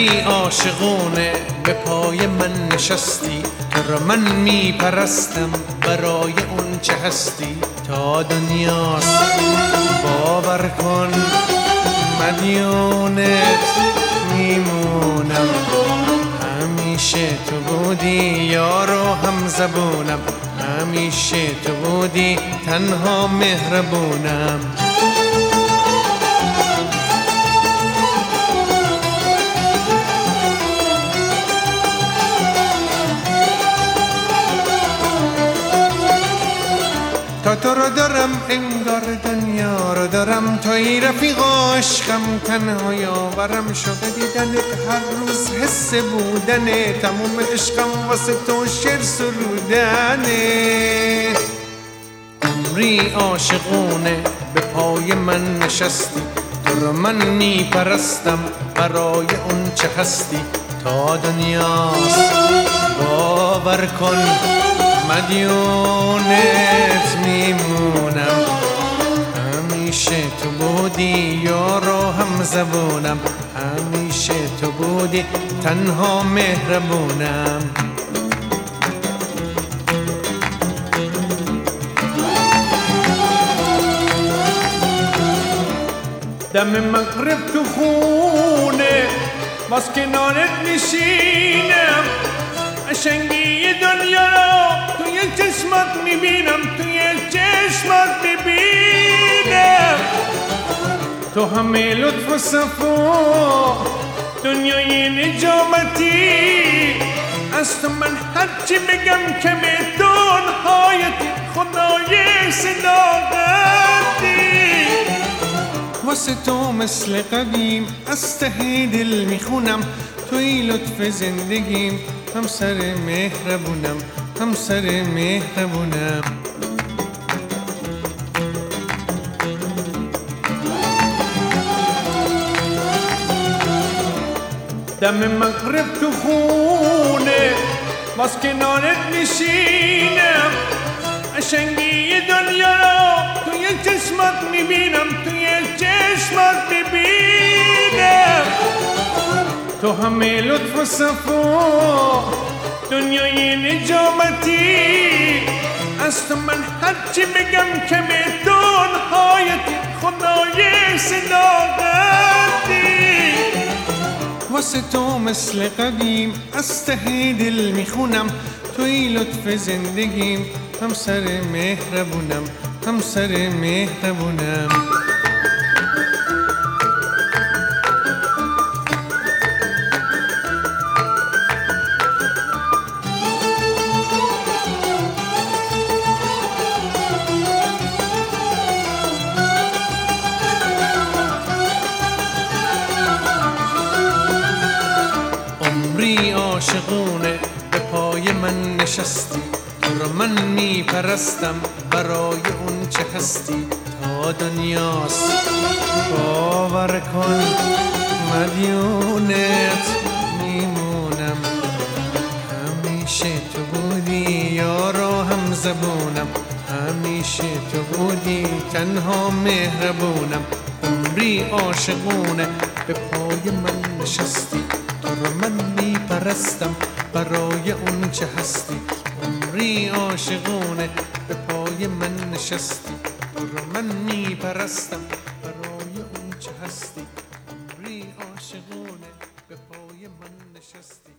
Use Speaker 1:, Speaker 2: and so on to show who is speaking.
Speaker 1: عمری عاشقونه به پای من نشستی، تو را من میپرستم برای اون چه هستی تا دنیاست. باور کن مدیونت میمونم، همیشه تو بودی یار و هم زبونم، همیشه تو بودی تنها مهربونم. تا تو رو دارم انگار دنیا رو دارم، توی رفیق عشقم تنها یاورم، شوق دیدنت هر روز حس بودنه، تموم عشقم واسه تو شعر سرودنه. عمری عاشقونه به پای من نشستی، تو رو من میپرستم برای اون چه هستی تا دنیاست. باور کن مدیونت میمونم، همیشه تو بودی یار و هم زبونم، همیشه تو بودی تنها مهربونم. دم مغرب تو خونه باز کنارت نشینم، قشنگی دنیا رو توی چشمات میبینم، توی چشمات میبینم. تو همه لطف و صفا دنیای نجامتی، از تو من هرچی بگم کمه، دنهایتی خدای صداقتی. واسه تو مثل قدیم از ته دل میخونم، توی لطف زندگیم همسر مهربونم، همسر مهربونم. دم مغرب تو خونه باز کنارت نشینم، قشنگی دنیا رو توی چشمات میبینم، توی چشمات میبینم. تو همه لطف و صفا دنیای نجامتی، از تو من هرچی بگم کمه، دنهایتی خدای صداقتی. واسه تو مثل قدیم از ته دل میخونم، توی لطف زندگیم همسر مهربونم، همسر مهربونم. عمری عاشقونه به پای من نشستی، تو رو من میپرستم برای اون چه هستی تا دنیاست. باور کن مدیونت میمونم، همیشه تو بودی یار و هم زبونم، همیشه تو بودی تنها مهربونم. عمری عاشقونه به پای من نشستی، تو رو من میپرستم برای اون چه هستی. عمری عاشقونه به پای من نشستی، تو رو من میپرستم برای اون چه هستی. عمری عاشقونه به پای من نشستی.